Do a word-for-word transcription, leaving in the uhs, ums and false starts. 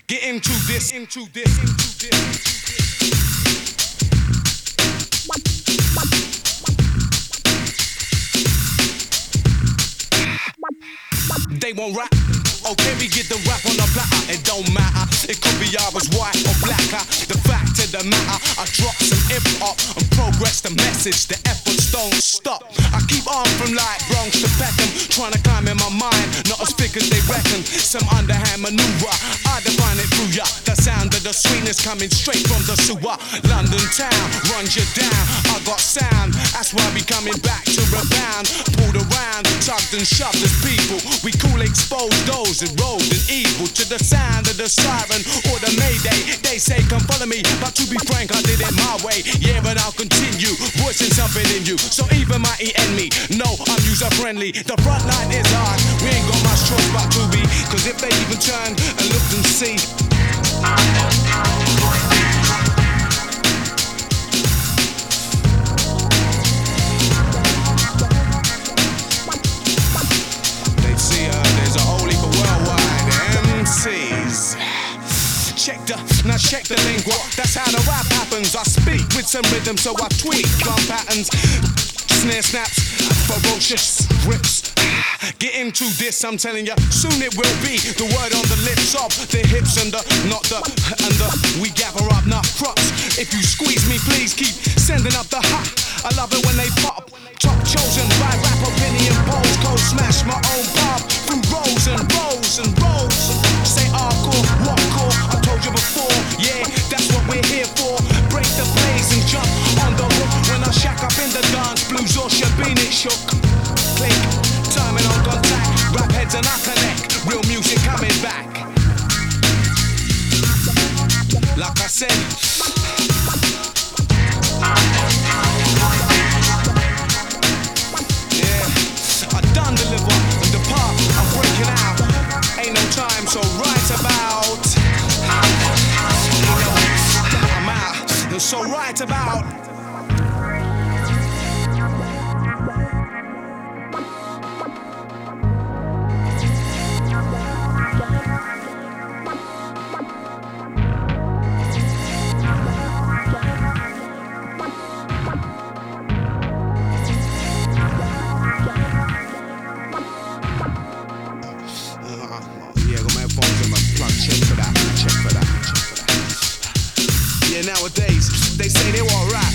Get into this, into this, into this. They won't rap. Okay, we get the rap on the platter. It don't matter. It could be I was white or blacker. The fact of the matter, I drop some hip hop and progress the message. The efforts don't stop. I keep on from like Bronx to Peckham, trying to climb in my mind, not as thick as they reckon. Some underhand maneuver, I define it through ya. The sound of the sweetness coming straight from the sewer. London town runs you down. I got sound, that's why we coming back to rebound. Pulled around, tugged and shoved as people. We cool expose those enrolled in evil to the sound of the siren or the mayday. They say come follow me, but to be frank I did it my way. Yeah, but I'll continue voicing something in you. So even my enemy, no, I'm user friendly. The front line is hard, we ain't got much choice but to be. Cause if they even turn and looked and see, they'd see her, there's a whole heap of worldwide M Cs. Check the, now check the lingua. That's how the rap happens. I speak with some rhythm, so I tweak drum patterns, snare snaps, ferocious rips. Get into this, I'm telling ya. Soon it will be the word on the lips of the hips and the, not the, and the. We gather up enough props. If you squeeze me, please keep sending up the ha. I love it when they pop. Top chosen by rap opinion polls. Go smash my own pop through rows and rows and rows. Say hardcore, what core? I told you before, yeah, that's what we're here for. Break the plays and jump on the hook. When I shack up in the dance, blues or shabin it shook. Click, timing on contact. Rap heads and I connect. Real music coming back. Like I said, yeah, I done deliver and depart. I'm breaking out. Ain't no time, so right about. I'm out. So right about. Nowadays, they say they all right.